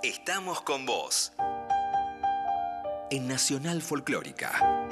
Estamos con vos. En Nacional Folclórica.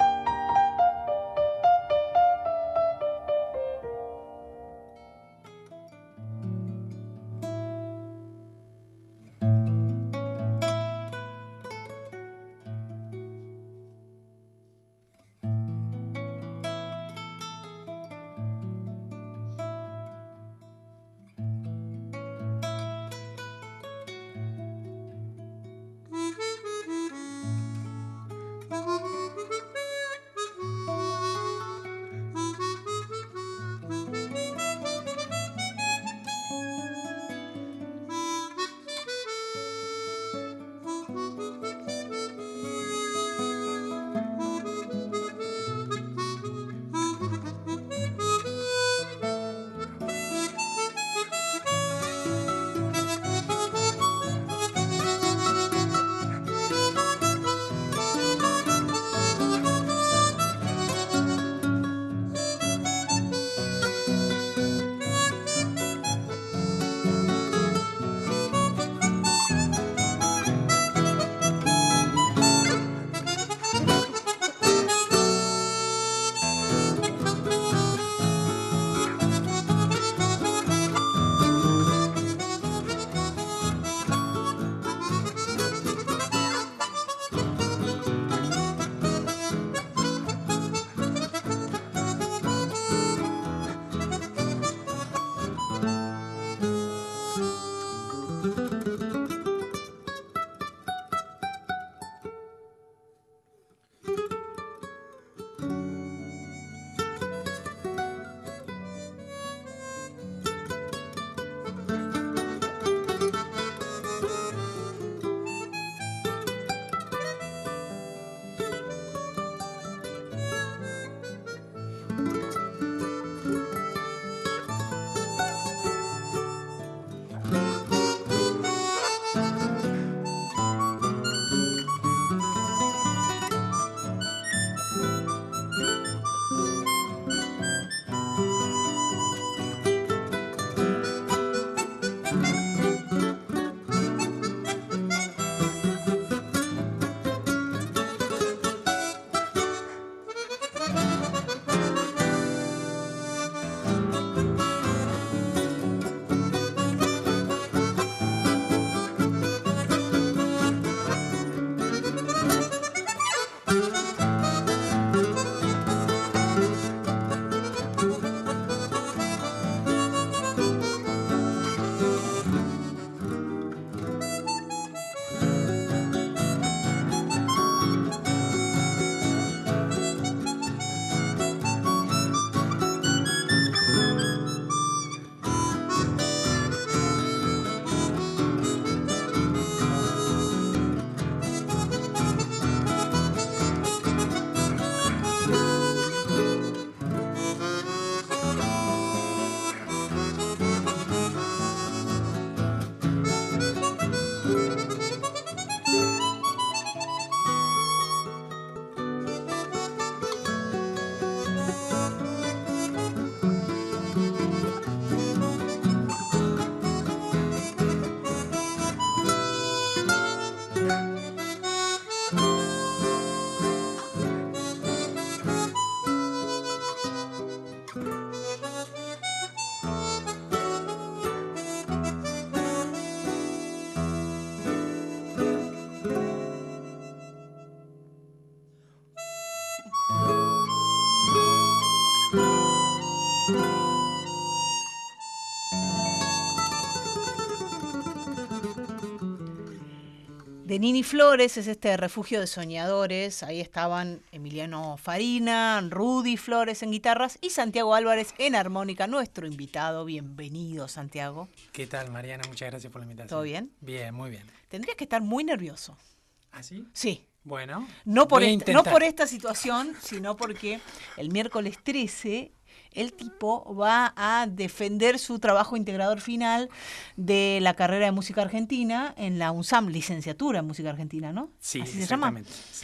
De Nini Flores es este refugio de soñadores. Ahí estaban Emiliano Farina, Rudy Flores en guitarras y Santiago Álvarez en armónica, nuestro invitado. Bienvenido, Santiago. ¿Qué tal, Mariana? Muchas gracias por la invitación. ¿Todo bien? Bien, muy bien. Tendrías que estar muy nervioso. ¿Ah, sí? Sí. Bueno, no por esta situación, sino porque el miércoles 13 el tipo va a defender su trabajo integrador final de la carrera de música argentina en la UNSAM, licenciatura en música argentina, ¿no? Sí, ¿así se llama?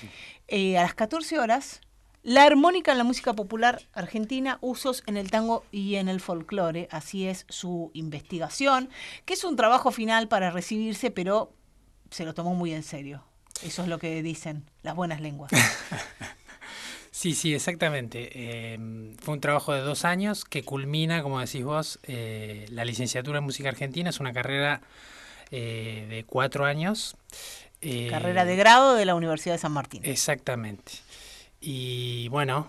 Sí. A las 14 horas, la armónica en la música popular argentina, usos en el tango y en el folclore. Así es su investigación, que es un trabajo final para recibirse, pero se lo tomó muy en serio. Eso es lo que dicen las buenas lenguas. Sí, sí, exactamente. Fue un trabajo de 2 años que culmina, como decís vos, la licenciatura en música argentina. Es una carrera de 4 años. Carrera de grado de la Universidad de San Martín. Exactamente. Y bueno,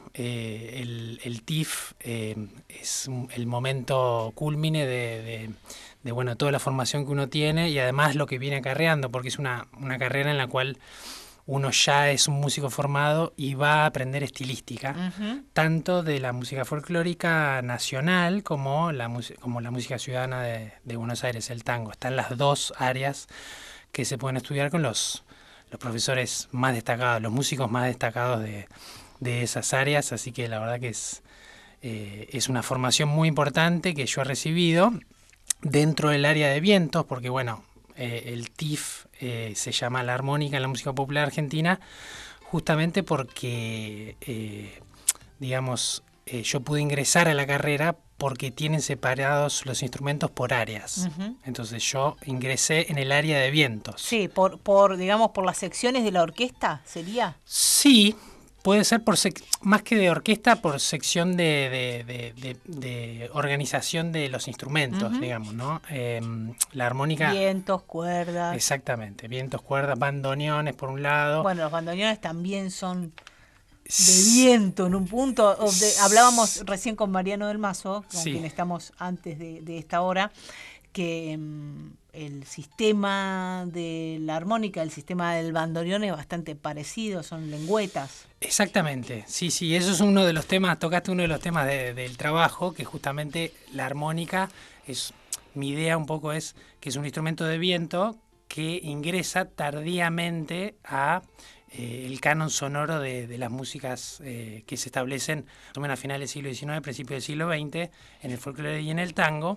el TIF es el momento cúlmine de, bueno, toda la formación que uno tiene y además lo que viene acarreando, porque es una carrera en la cual uno ya es un músico formado y va a aprender estilística, tanto de la música folclórica nacional como la música ciudadana de Buenos Aires, el tango. Están las dos áreas que se pueden estudiar con los profesores más destacados, los músicos más destacados de esas áreas, así que la verdad que es una formación muy importante que yo he recibido dentro del área de vientos, porque bueno, el TIF se llama la armónica en la música popular argentina, justamente porque, digamos, yo pude ingresar a la carrera porque tienen separados los instrumentos por áreas. Entonces yo ingresé en el área de vientos. Sí, digamos, por las secciones de la orquesta, ¿sería? Sí, puede ser más que de orquesta, por sección de organización de los instrumentos, digamos, ¿no? La armónica... Vientos, cuerdas. Exactamente, vientos, cuerdas, bandoneones por un lado. Bueno, los bandoneones también son de viento en un punto. Hablábamos recién con Mariano del Mazo, con quien estamos antes de esta hora, que el sistema de la armónica, el sistema del bandoneón es bastante parecido, son lengüetas. Exactamente, sí, eso es uno de los temas, tocaste uno de los temas del trabajo, que justamente la armónica mi idea un poco es que es un instrumento de viento que ingresa tardíamente a el canon sonoro de las músicas que se establecen a finales del siglo XIX, principios del siglo XX, en el folclore y en el tango,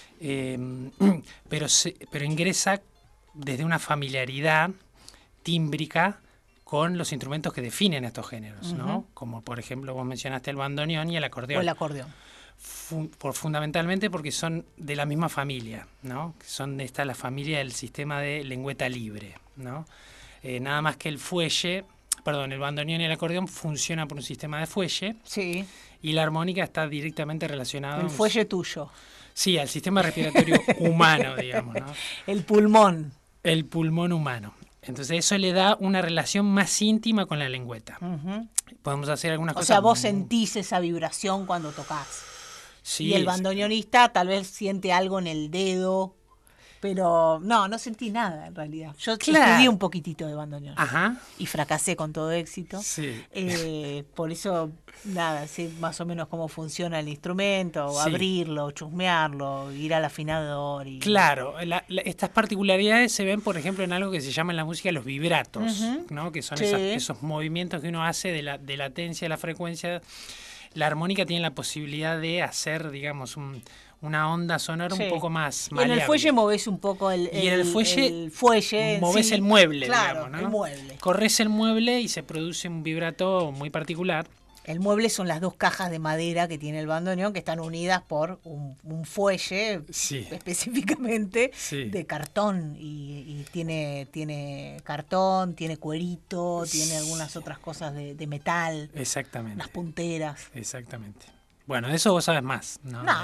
pero ingresa desde una familiaridad tímbrica con los instrumentos que definen estos géneros, ¿no? Como por ejemplo vos mencionaste el bandoneón y el acordeón. O el acordeón. Fundamentalmente porque son de la misma familia, ¿no? Está la familia del sistema de lengüeta libre, ¿no? Nada más que el bandoneón y el acordeón funciona por un sistema de fuelle. Sí. Y la armónica está directamente relacionada... El fuelle tuyo. Sí, al sistema respiratorio humano, digamos, ¿no? El pulmón. El pulmón humano. Entonces eso le da una relación más íntima con la lengüeta. Podemos hacer algunas cosas... O sea, vos sentís esa vibración cuando tocás. Sí, y el bandoneonista tal vez siente algo en el dedo, pero no sentí nada en realidad. Yo estudié un poquitito de bandoneón. Ajá. Y fracasé con todo éxito. Sí. Por eso, sé más o menos cómo funciona el instrumento, abrirlo, chusmearlo, ir al afinador. Claro, estas particularidades se ven, por ejemplo, en algo que se llama en la música los vibratos, ¿no? Que son esos movimientos que uno hace de latencia de la frecuencia. La armónica tiene la posibilidad de hacer, digamos, una onda sonora un poco más maleable. En el fuelle movés un poco y en el fuelle movés el mueble, digamos, ¿no? El mueble. Corres el mueble y se produce un vibrato muy particular. El mueble son las dos cajas de madera que tiene el bandoneón, que están unidas por un fuelle específicamente de cartón. Y tiene cartón, tiene cuerito, tiene algunas otras cosas de metal. Exactamente. Las punteras. Exactamente. Bueno, de eso vos sabes más, ¿no? No.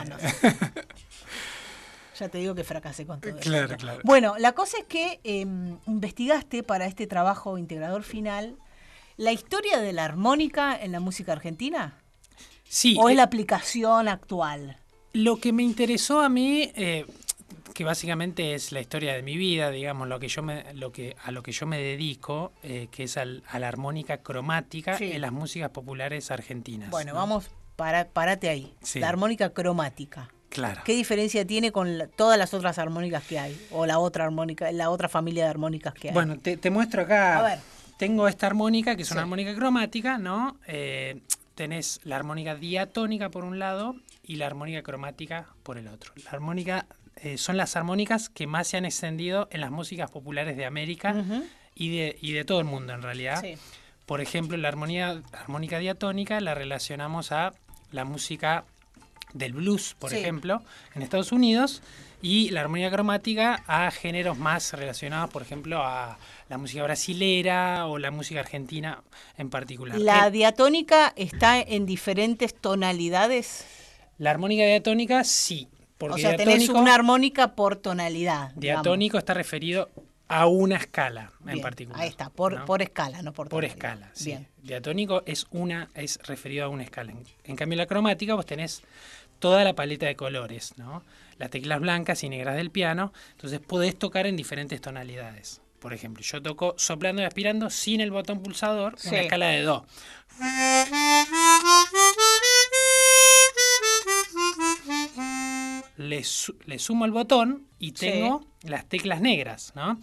Ya te digo que fracasé con todo eso. Claro. Bueno, la cosa es que investigaste para este trabajo integrador final la historia de la armónica en la música argentina. Sí. ¿O es la aplicación actual? Lo que me interesó a mí, que básicamente es la historia de mi vida, digamos, a lo que yo me dedico, que es a la armónica cromática en las músicas populares argentinas. Bueno, ¿no? vamos, párate ahí. Sí. La armónica cromática. Claro. ¿Qué diferencia tiene con todas las otras armónicas que hay? O la otra familia de armónicas que hay. Bueno, te muestro acá. A ver. Tengo esta armónica, que es una armónica cromática, ¿no? Tenés la armónica diatónica por un lado y la armónica cromática por el otro. La armónica son las armónicas que más se han extendido en las músicas populares de América y de todo el mundo, en realidad. Sí. Por ejemplo, la armónica diatónica la relacionamos a la música del blues, por Sí. ejemplo, en Estados Unidos, y la armonía cromática a géneros más relacionados, por ejemplo, a la música brasilera o la música argentina en particular. ¿La diatónica está en diferentes tonalidades? La armónica diatónica, sí, porque O sea, tenés una armónica por tonalidad. diatónico está referido a una escala en Bien, particular. ahí está, ¿no? por escala, no por Por tonalidad. escala, sí. Bien. Diatónico es referido a una escala. En cambio, la cromática, vos tenés toda la paleta de colores, ¿no? Las teclas blancas y negras del piano, entonces podés tocar en diferentes tonalidades. Por ejemplo, yo toco soplando y aspirando sin el botón pulsador, Sí. una escala de do. Le sumo el botón y tengo las teclas negras, ¿no?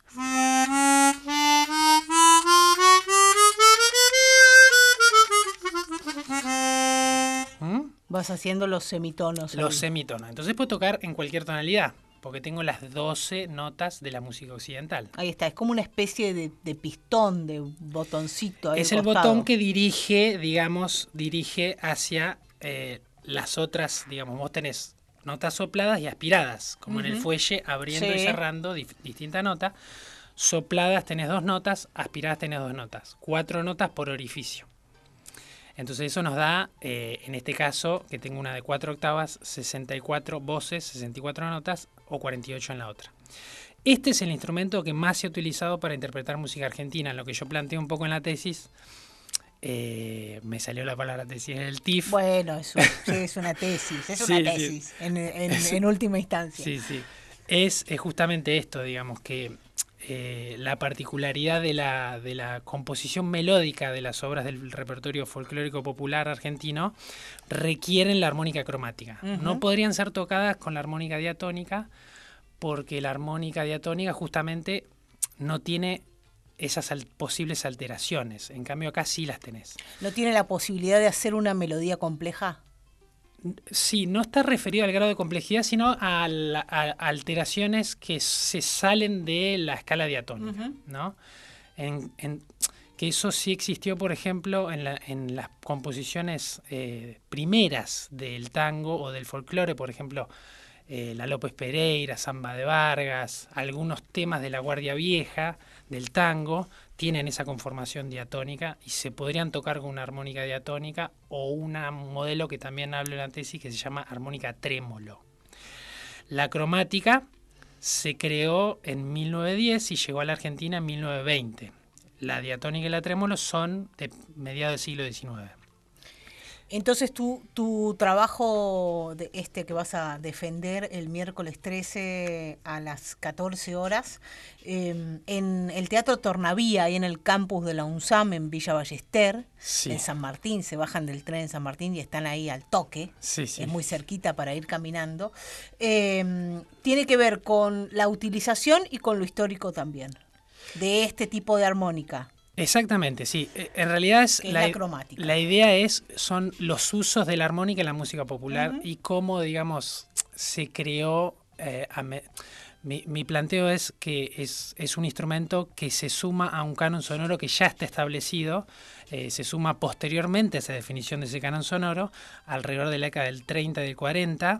¿Mm? Vas haciendo los semitonos. Los ahí. semitonos. Entonces puedo tocar en cualquier tonalidad, porque tengo las 12 notas de la música occidental. Ahí está, es como una especie de pistón, de botoncito. Ahí Es al el costado. botón que dirige, digamos, hacia las otras, digamos, vos tenés notas sopladas y aspiradas, como en el fuelle, abriendo y Sí. cerrando distinta nota. Sopladas tenés 2 notas, aspiradas tenés 2 notas. 4 notas por orificio. Entonces eso nos da, en este caso, que tengo una de 4 octavas, 64 voces, 64 notas o 48 en la otra. Este es el instrumento que más se ha utilizado para interpretar música argentina. Lo que yo planteé un poco en la tesis, me salió la palabra tesis, el TIF. Bueno, sí, es una tesis, Sí, una sí. tesis, en última instancia. Sí, sí. Es justamente esto, digamos, que la particularidad de la composición melódica de las obras del repertorio folclórico popular argentino requieren la armónica cromática. No podrían ser tocadas con la armónica diatónica porque la armónica diatónica justamente no tiene esas posibles alteraciones. En cambio acá sí las tenés. ¿No tiene la posibilidad de hacer una melodía compleja? Sí, no está referido al grado de complejidad, sino a alteraciones que se salen de la escala diatónica, ¿no? Que eso sí existió, por ejemplo, en las composiciones primeras del tango o del folclore, por ejemplo, la López Pereira, Samba de Vargas, algunos temas de la Guardia Vieja, del tango, tienen esa conformación diatónica y se podrían tocar con una armónica diatónica o un modelo que también hablo en la tesis que se llama armónica trémolo. La cromática se creó en 1910 y llegó a la Argentina en 1920. La diatónica y la trémolo son de mediados del siglo XIX. Entonces tu trabajo que vas a defender el miércoles 13 a las 14 horas en el Teatro Tornavía, ahí en el campus de la UNSAM en Villa Ballester, Sí. en San Martín, se bajan del tren en San Martín y están ahí al toque, Sí, sí. es muy cerquita para ir caminando, tiene que ver con la utilización y con lo histórico también, de este tipo de armónica. Exactamente, sí. En realidad es Que es la cromática. La idea son los usos de la armónica en la música popular y cómo, digamos, se creó. Mi planteo es que es un instrumento que se suma a un canon sonoro que ya está establecido, se suma posteriormente a esa definición de ese canon sonoro, alrededor de la década del 30 y del 40,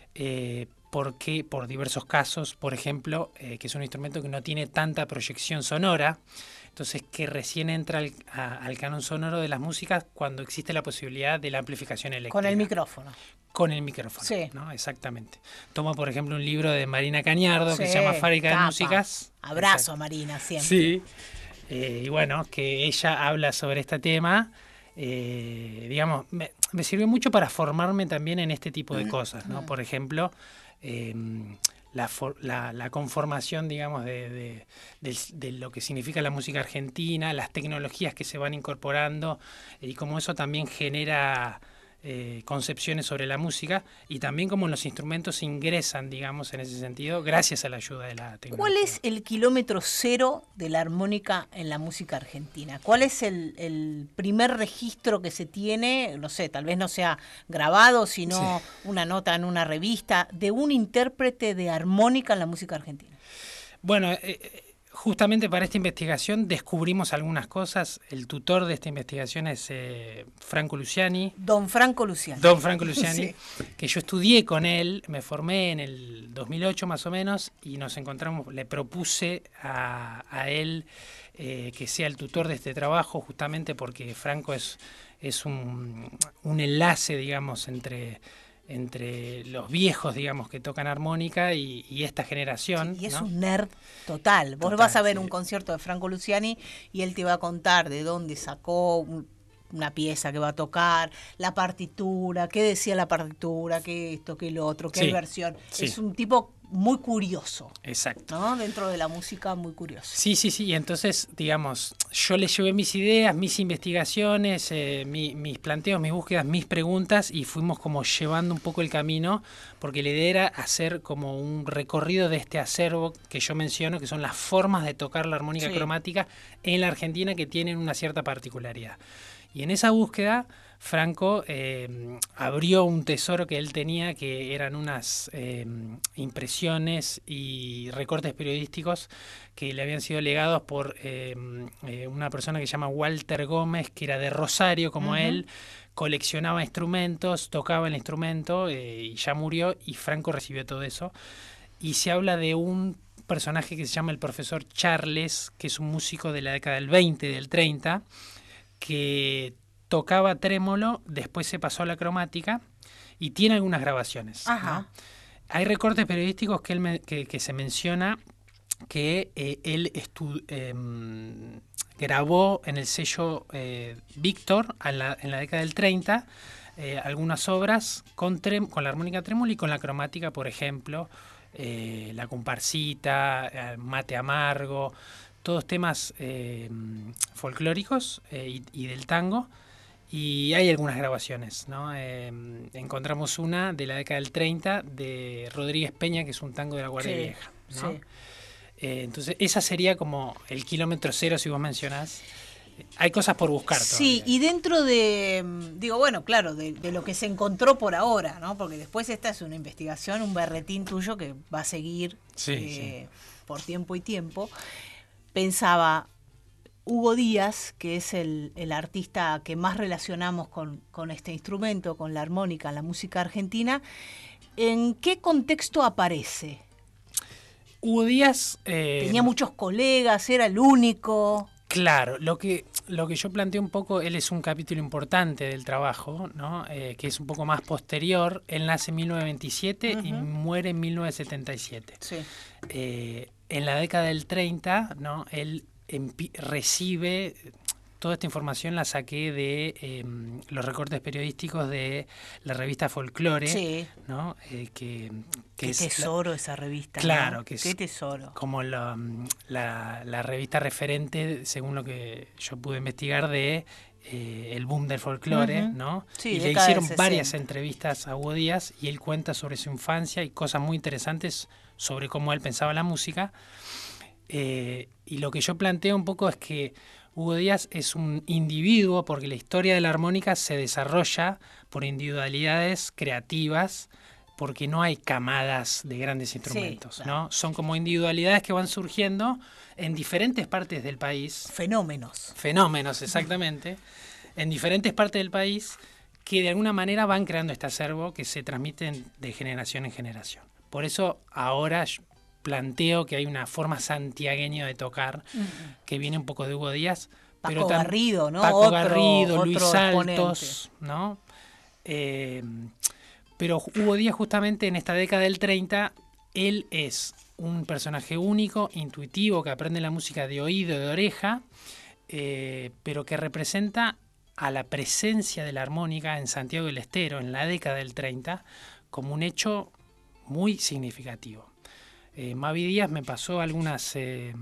porque por diversos casos, por ejemplo, que es un instrumento que no tiene tanta proyección sonora, entonces que recién entra al canon sonoro de las músicas cuando existe la posibilidad de la amplificación eléctrica. Con el micrófono. Con el micrófono, Sí. ¿no? Exactamente. Tomo, por ejemplo, un libro de Marina Cañardo que Sí, se llama Fábrica de tapa. Músicas. Abrazo Exacto. a Marina siempre. Sí. Y bueno, que ella habla sobre este tema. Digamos, me sirvió mucho para formarme también en este tipo de cosas, ¿no? Por ejemplo, la conformación, digamos, de lo que significa la música argentina, las tecnologías que se van incorporando y cómo eso también genera concepciones sobre la música y también cómo los instrumentos ingresan, digamos, en ese sentido, gracias a la ayuda de la tecnología. ¿Cuál es el kilómetro cero de la armónica en la música argentina? ¿Cuál es el primer registro que se tiene, no sé, tal vez no sea grabado, sino una nota en una revista, de un intérprete de armónica en la música argentina? Bueno, justamente para esta investigación descubrimos algunas cosas. El tutor de esta investigación es Franco Luciani. Don Franco Luciani. Don Franco Luciani, Sí. que yo estudié con él, me formé en el 2008 más o menos, y nos encontramos, le propuse a él que sea el tutor de este trabajo, justamente porque Franco es un enlace, digamos, entre los viejos, digamos, que tocan armónica y esta generación. Sí, y es ¿no? un nerd total. Vos Total, vas a ver sí. un concierto de Franco Luciani y él te va a contar de dónde sacó una pieza que va a tocar, la partitura, qué decía la partitura, qué esto, qué lo otro, qué Sí, versión. sí. Es un tipo muy curioso, Exacto. ¿no? Dentro de la música, muy curioso. Sí, y entonces, digamos, yo le llevé mis ideas, mis investigaciones, mis planteos, mis búsquedas, mis preguntas, y fuimos como llevando un poco el camino, porque la idea era hacer como un recorrido de este acervo que yo menciono, que son las formas de tocar la armónica Sí. cromática en la Argentina, que tienen una cierta particularidad. Y en esa búsqueda, Franco abrió un tesoro que él tenía, que eran unas impresiones y recortes periodísticos que le habían sido legados por una persona que se llama Walter Gómez, que era de Rosario, como él, coleccionaba instrumentos, tocaba el instrumento y ya murió, y Franco recibió todo eso. Y se habla de un personaje que se llama el profesor Charles, que es un músico de la década del 20, del 30, que tocaba trémolo, después se pasó a la cromática y tiene algunas grabaciones. Ajá. ¿no? Hay recortes periodísticos que se menciona que él grabó en el sello Víctor en la década del 30 algunas obras con la armónica trémolo y con la cromática, por ejemplo, La Comparsita, Mate Amargo, todos temas folclóricos y del tango. Y hay algunas grabaciones, ¿no? Encontramos una de la década del 30 de Rodríguez Peña, que es un tango de la Guardia Sí, Vieja, ¿no? sí. Entonces, esa sería como el kilómetro cero, si vos mencionás. Hay cosas por buscar Sí, todavía. y dentro de, digo, bueno, claro, de lo que se encontró por ahora, ¿no? Porque después esta es una investigación, un berretín tuyo que va a seguir Sí. por tiempo y tiempo. Pensaba, Hugo Díaz, que es el artista que más relacionamos con este instrumento, con la armónica, la música argentina, ¿en qué contexto aparece? Hugo Díaz... Tenía muchos colegas, era el único. Claro, lo que yo planteo un poco, él es un capítulo importante del trabajo, ¿no? Que es un poco más posterior. Él nace en 1927 y muere en 1977. Sí. En la década del 30, ¿no? Él recibe... Toda esta información la saqué de los recortes periodísticos de la revista Folklore, Sí. ¿no? Que Qué es tesoro esa revista. Claro, ¿no? que es Qué tesoro. como la revista referente, según lo que yo pude investigar, de el boom del folclore, ¿no? Sí, y le década del hicieron varias 60. entrevistas a Hugo Díaz y él cuenta sobre su infancia y cosas muy interesantes sobre cómo él pensaba la música. Y lo que yo planteo un poco es que Hugo Díaz es un individuo, porque la historia de la armónica se desarrolla por individualidades creativas, porque no hay camadas de grandes instrumentos, Sí, claro. ¿no? Son como individualidades que van surgiendo en diferentes partes del país, Fenómenos. fenómenos exactamente, en diferentes partes del país, que de alguna manera van creando este acervo que se transmite de generación en generación. Por eso ahora planteo que hay una forma santiagueña de tocar que viene un poco de Hugo Díaz. Paco Garrido, ¿no? Paco Garrido, otro Luis exponente. Altos, ¿no? Pero Hugo Díaz, justamente en esta década del 30, él es un personaje único, intuitivo, que aprende la música de oído, de oreja, pero que representa a la presencia de la armónica en Santiago del Estero en la década del 30 como un hecho muy significativo. Mavi Díaz me pasó algunas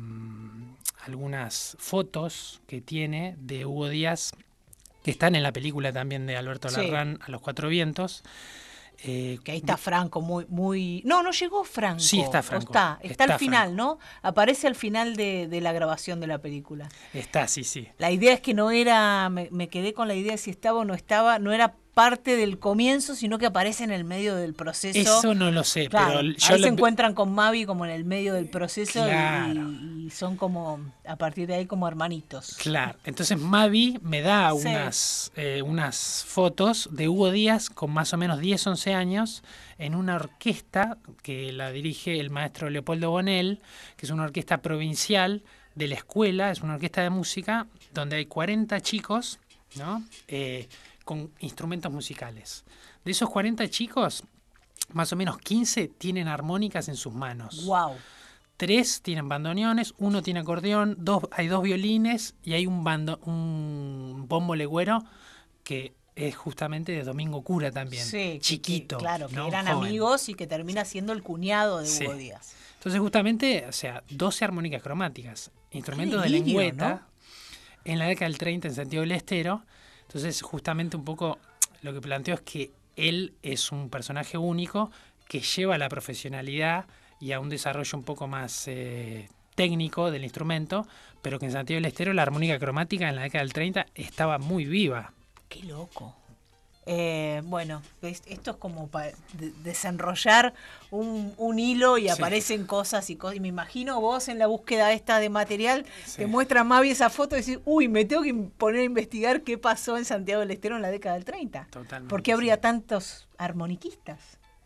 fotos que tiene de Hugo Díaz, que están en la película también de Alberto Sí. Larrán, A los Cuatro Vientos. Que ahí está Franco, muy... No llegó Franco. Sí, está ¿O Franco. Está Está al final, Franco. ¿no? Aparece al final de la grabación de la película. Está, sí. La idea es que no era, me quedé con la idea de si estaba o no estaba, no era parte del comienzo, sino que aparece en el medio del proceso. Eso no lo sé, claro, pero yo ahí se encuentran con Mavi como en el medio del proceso, claro. y son como, a partir de ahí, como hermanitos. Claro, entonces Mavi me da Sí. unas fotos de Hugo Díaz con más o menos 10, 11 años en una orquesta que la dirige el maestro Leopoldo Bonel, que es una orquesta provincial de la escuela, es una orquesta de música donde hay 40 chicos, ¿no? Con instrumentos musicales. De esos 40 chicos, más o menos 15 tienen armónicas en sus manos. Wow. 3 tienen bandoneones, 1 tiene acordeón, hay 2 violines y hay un bombo legüero que es justamente de Domingo Cura también, Sí, chiquito. Claro, ¿no? que eran Joven. amigos y que termina siendo el cuñado de Sí. Hugo Díaz. Entonces justamente, o sea, 12 armónicas cromáticas, instrumentos de delirio, lengüeta, ¿no? en la década del 30 en Santiago del Estero. Entonces justamente un poco lo que planteo es que él es un personaje único que lleva a la profesionalidad y a un desarrollo un poco más técnico del instrumento, pero que en Santiago del Estero la armónica cromática en la década del 30 estaba muy viva. Qué loco. Bueno, esto es como para desenrollar un hilo y Sí. aparecen cosas y me imagino vos en la búsqueda esta de material, Sí. te muestra Mavi esa foto y decís, uy, me tengo que poner a investigar qué pasó en Santiago del Estero en la década del 30. Totalmente. ¿Por qué habría sí. tantos armoniquistas?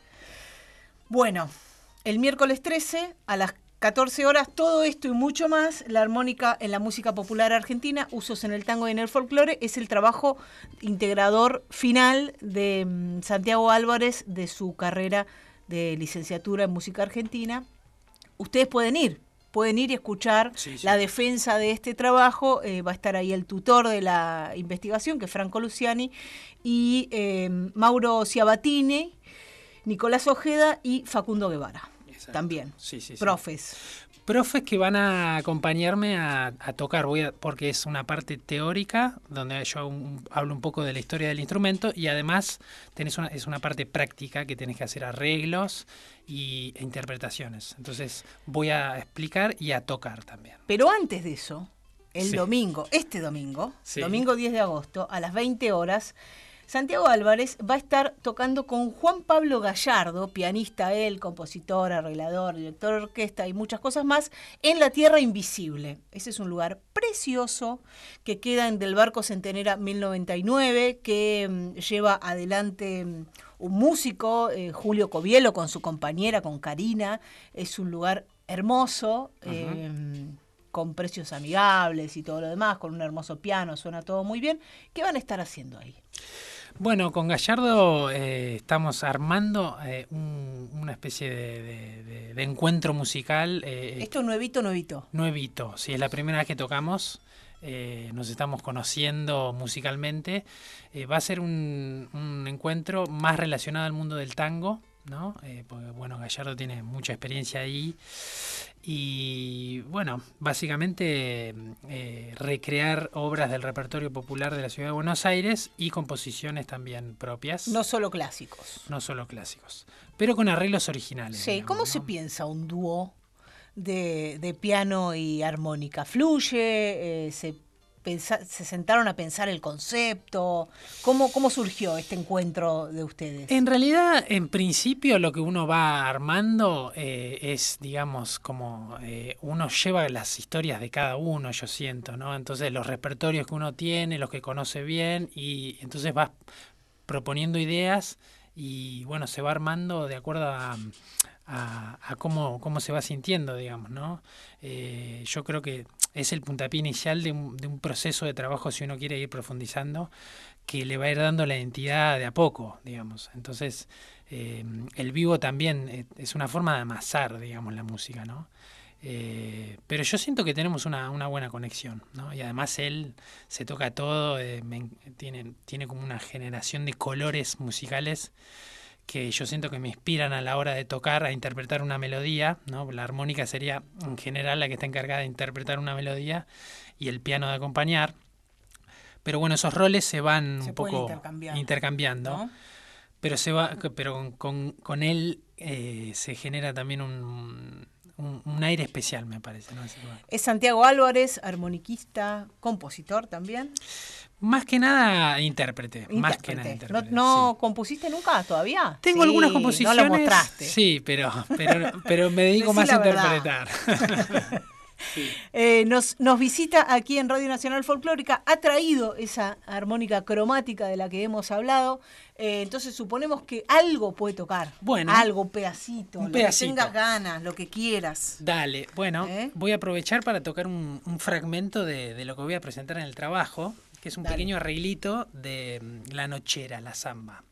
Bueno, el miércoles 13 a las 14 horas, todo esto y mucho más, la armónica en la música popular argentina, usos en el tango y en el folclore, es el trabajo integrador final de Santiago Álvarez de su carrera de licenciatura en música argentina. Ustedes pueden ir y escuchar Sí. la defensa de este trabajo. Va a estar ahí el tutor de la investigación, que es Franco Luciani, y Mauro Ciabatini, Nicolás Ojeda y Facundo Guevara. Exacto. También, Sí. profes. Profes que van a acompañarme a tocar, porque es una parte teórica, donde yo hablo un poco de la historia del instrumento, y además es una parte práctica que tenés que hacer arreglos e interpretaciones. Entonces voy a explicar y a tocar también. Pero antes de eso, Sí. este domingo, Sí. domingo 10 de agosto, a las 20 horas, Santiago Álvarez va a estar tocando con Juan Pablo Gallardo, pianista él, compositor, arreglador, director de orquesta y muchas cosas más, en La Tierra Invisible. Ese es un lugar precioso que queda en Del Barco Centenera 1099, que lleva adelante un músico, Julio Covielo, con su compañera, con Karina. Es un lugar hermoso, con precios amigables y todo lo demás, con un hermoso piano, suena todo muy bien. ¿Qué van a estar haciendo ahí? Bueno, con Gallardo estamos armando una especie de encuentro musical. Esto es nuevito. Nuevito, sí, es la primera vez que tocamos. Nos estamos conociendo musicalmente. Va a ser un encuentro más relacionado al mundo del tango, ¿no? Porque, bueno, Gallardo tiene mucha experiencia ahí. Y bueno, básicamente recrear obras del repertorio popular de la ciudad de Buenos Aires y composiciones también propias. No solo clásicos. No solo clásicos, pero con arreglos originales. Sí, digamos, ¿cómo ¿no? se piensa un dúo de piano y armónica? ¿Fluye? ¿Se sentaron a pensar el concepto? ¿Cómo surgió este encuentro de ustedes? En realidad, en principio, lo que uno va armando es, digamos, como uno lleva las historias de cada uno, yo siento, ¿no? Entonces, los repertorios que uno tiene, los que conoce bien, y entonces vas proponiendo ideas y, bueno, se va armando de acuerdo a cómo se va sintiendo, digamos, ¿no? Yo creo que es el puntapié inicial de un proceso de trabajo, si uno quiere ir profundizando, que le va a ir dando la identidad de a poco, digamos. Entonces, el vivo también es una forma de amasar, digamos, la música, ¿no? Pero yo siento que tenemos una buena conexión, ¿no? Y además él se toca todo, tiene como una generación de colores musicales que yo siento que me inspiran a la hora de tocar, a interpretar una melodía, ¿no? La armónica sería en general la que está encargada de interpretar una melodía y el piano de acompañar. Pero bueno, esos roles se van un poco intercambiando, ¿no? Pero con él se genera también un aire especial, me parece, ¿no? Es Santiago Álvarez, armoniquista, compositor también. Más que nada intérprete. Más que nada intérprete. ¿No sí. compusiste nunca todavía? Tengo algunas composiciones. No lo mostraste. Sí, pero me dedico más a interpretar. Sí. Nos visita aquí en Radio Nacional Folclórica, ha traído esa armónica cromática de la que hemos hablado, entonces suponemos que algo puede tocar, algo, un pedacito, lo que tengas ganas, lo que quieras. Dale, bueno, voy a aprovechar para tocar un fragmento de lo que voy a presentar en el trabajo, que es un pequeño arreglito de La Nochera, la samba.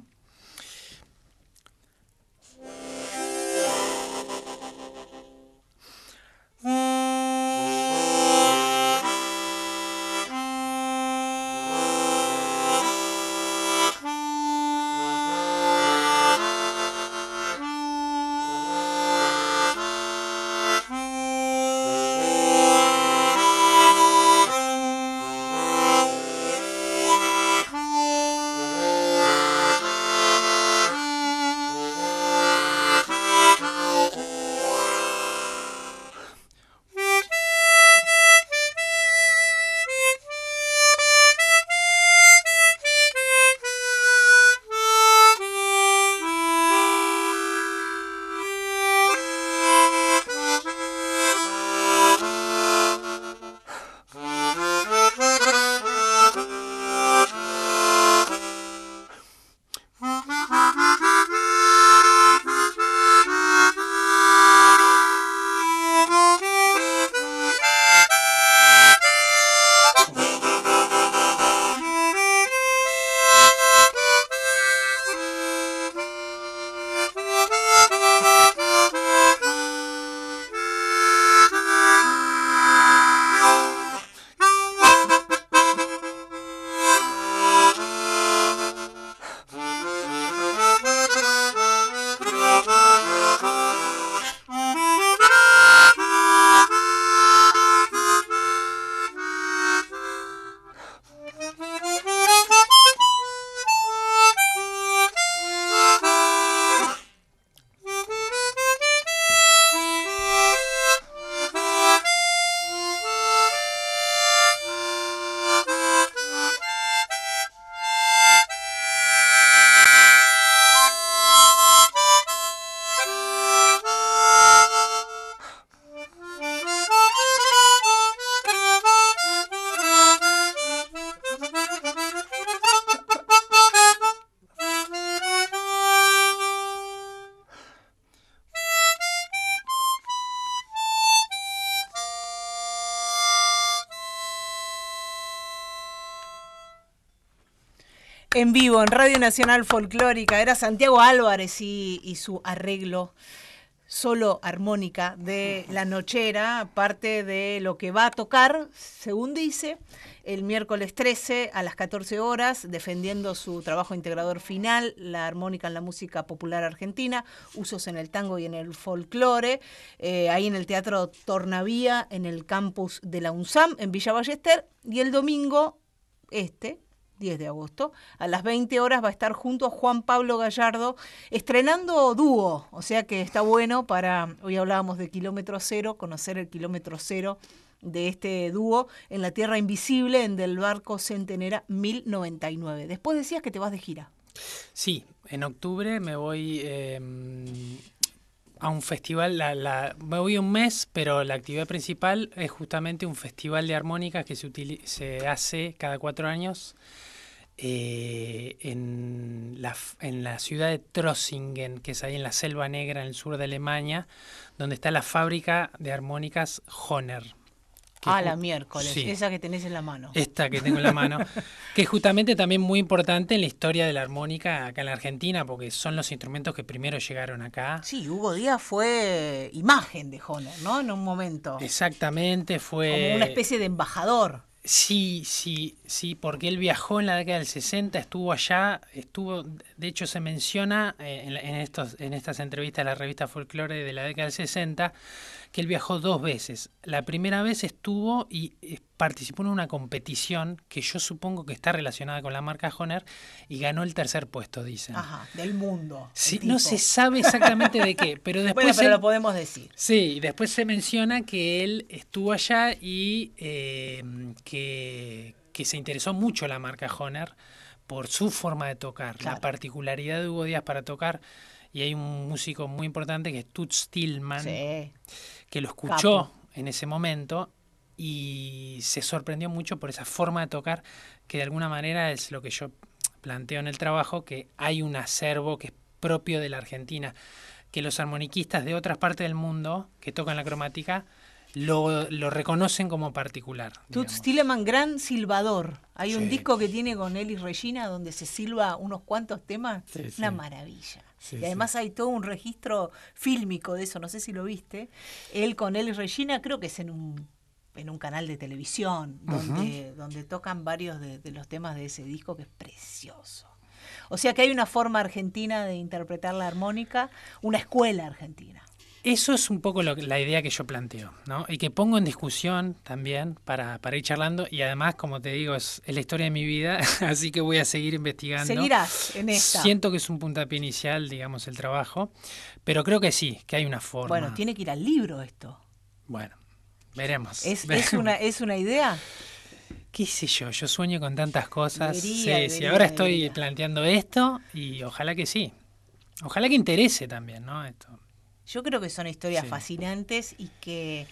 En vivo, en Radio Nacional Folclórica, era Santiago Álvarez y su arreglo solo armónica de La Nochera, parte de lo que va a tocar, según dice, el miércoles 13 a las 14 horas, defendiendo su trabajo integrador final, la armónica en la música popular argentina, usos en el tango y en el folclore, ahí en el Teatro Tornavía, en el campus de la UNSAM, en Villa Ballester, y el domingo, 10 de agosto, a las 20 horas va a estar junto a Juan Pablo Gallardo estrenando dúo, o sea que está bueno para, hoy hablábamos de Kilómetro Cero, conocer el Kilómetro Cero de este dúo en La Tierra Invisible, en Del Barco Centenera 1099. Después decías que te vas de gira. Sí, en octubre me voy a un festival, me voy un mes, pero la actividad principal es justamente un festival de armónicas que se hace cada 4 años en la ciudad de Trossingen, que es ahí en la Selva Negra, en el sur de Alemania, donde está la fábrica de armónicas Hohner. La miércoles, sí. Esa que tenés en la mano. Esta que tengo en la mano, que es justamente también muy importante en la historia de la armónica acá en la Argentina, porque son los instrumentos que primero llegaron acá. Sí, Hugo Díaz fue imagen de Hohner, ¿no? En un momento. Exactamente, fue... como una especie de embajador. Sí, porque él viajó en la década del 60, estuvo allá, de hecho se menciona en estas entrevistas a la revista Folklore de la década del 60, que él viajó 2 veces. La primera vez estuvo y participó en una competición que yo supongo que está relacionada con la marca Hohner y ganó el 3er puesto, dicen. Ajá, del mundo. Sí, no se sabe exactamente de qué, pero después... Bueno, pero lo podemos decir. Sí, después se menciona que él estuvo allá y que se interesó mucho la marca Hohner por su forma de tocar, Claro. la particularidad de Hugo Díaz para tocar. Y hay un músico muy importante que es Toots Thielemans, Sí. que lo escuchó Capo. en ese momento y se sorprendió mucho por esa forma de tocar, que de alguna manera es lo que yo planteo en el trabajo, que hay un acervo que es propio de la Argentina, que los armoniquistas de otras partes del mundo que tocan la cromática lo reconocen como particular. Toots digamos. Thielemans, gran silbador. Hay un Sí. disco que tiene con él y Regina donde se silba unos cuantos temas. Sí, sí. Una maravilla. Sí, y además hay todo un registro fílmico de eso, no sé si lo viste. Él con él y Regina, creo que es en un canal de televisión, donde tocan varios de los temas de ese disco, que es precioso. O sea que hay una forma argentina de interpretar la armónica, una escuela argentina. Eso es un poco la idea que yo planteo, ¿no? Y que pongo en discusión también para ir charlando. Y además, como te digo, es la historia de mi vida, así que voy a seguir investigando. Seguirás en esta. Siento que es un puntapié inicial, digamos, el trabajo, pero creo que sí, que hay una forma. Bueno, tiene que ir al libro esto. Bueno, veremos. ¿Es una idea? ¿Qué sé yo? Yo sueño con tantas cosas. Debería, Ahora estoy debería. planteando esto y ojalá que sí. Ojalá que interese también, ¿no? Esto. Yo creo que son historias Sí. fascinantes y que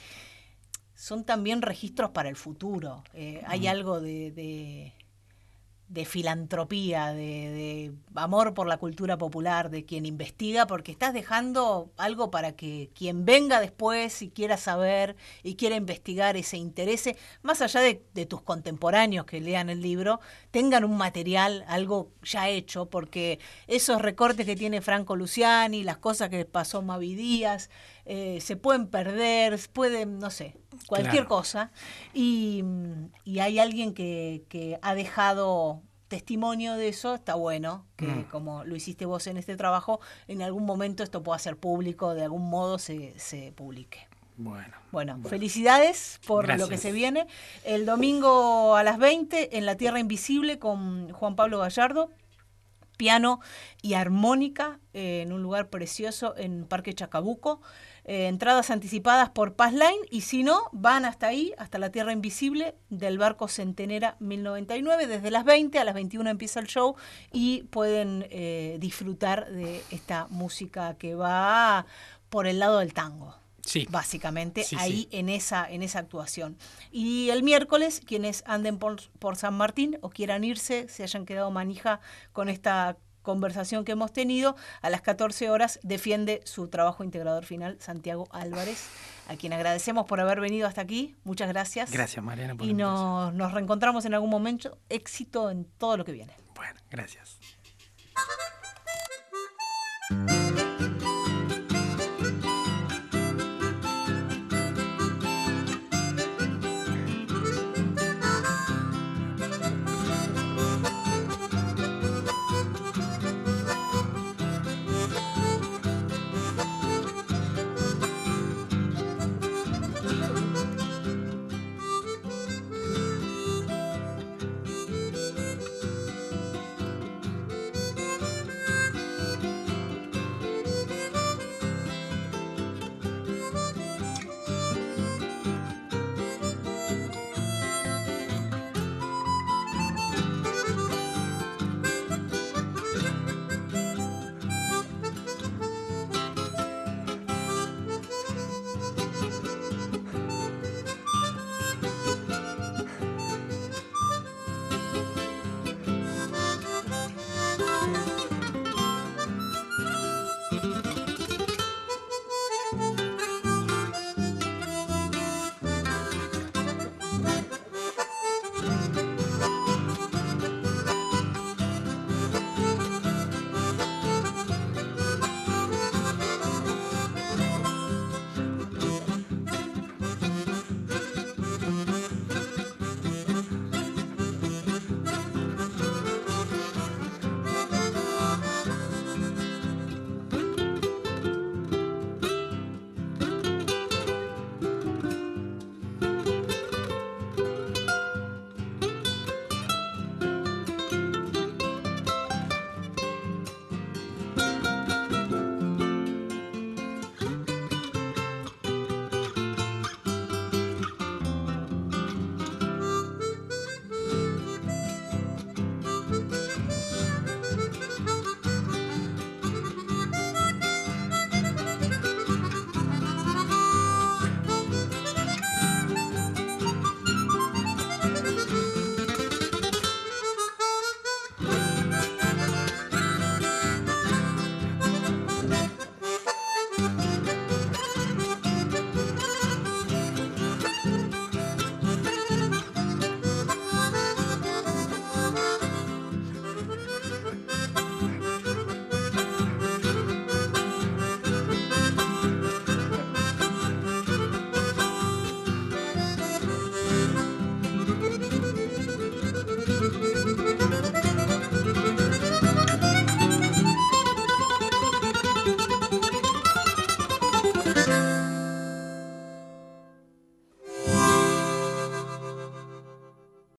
son también registros para el futuro. Hay algo de filantropía, de amor por la cultura popular, de quien investiga, porque estás dejando algo para que quien venga después y quiera saber y quiera investigar y se interese, más allá de tus contemporáneos que lean el libro, tengan un material, algo ya hecho, porque esos recortes que tiene Franco Luciani, las cosas que pasó Mavi Díaz, se pueden perder, pueden, no sé, cualquier Claro. cosa. Y hay alguien que ha dejado testimonio de eso, está bueno, que como lo hiciste vos en este trabajo, en algún momento esto pueda ser público, de algún modo se publique. Bueno, felicidades por Gracias. lo que se viene. El domingo a las 20 en La Tierra Invisible con Juan Pablo Gallardo, piano y armónica en un lugar precioso en Parque Chacabuco. Entradas anticipadas por Passline y si no, van hasta ahí, hasta La Tierra Invisible del barco Centenera 1099. Desde las 20 a las 21 empieza el show y pueden disfrutar de esta música que va por el lado del tango. Sí. Básicamente, Sí, ahí sí. en esa actuación. Y el miércoles, quienes anden por San Martín o quieran irse, se hayan quedado manija con esta conversación que hemos tenido, a las 14 horas defiende su trabajo integrador final Santiago Álvarez, a quien agradecemos por haber venido hasta aquí. Muchas gracias. Gracias, Mariana, por Y la invitación. nos reencontramos en algún momento. Éxito en todo lo que viene. Bueno, gracias.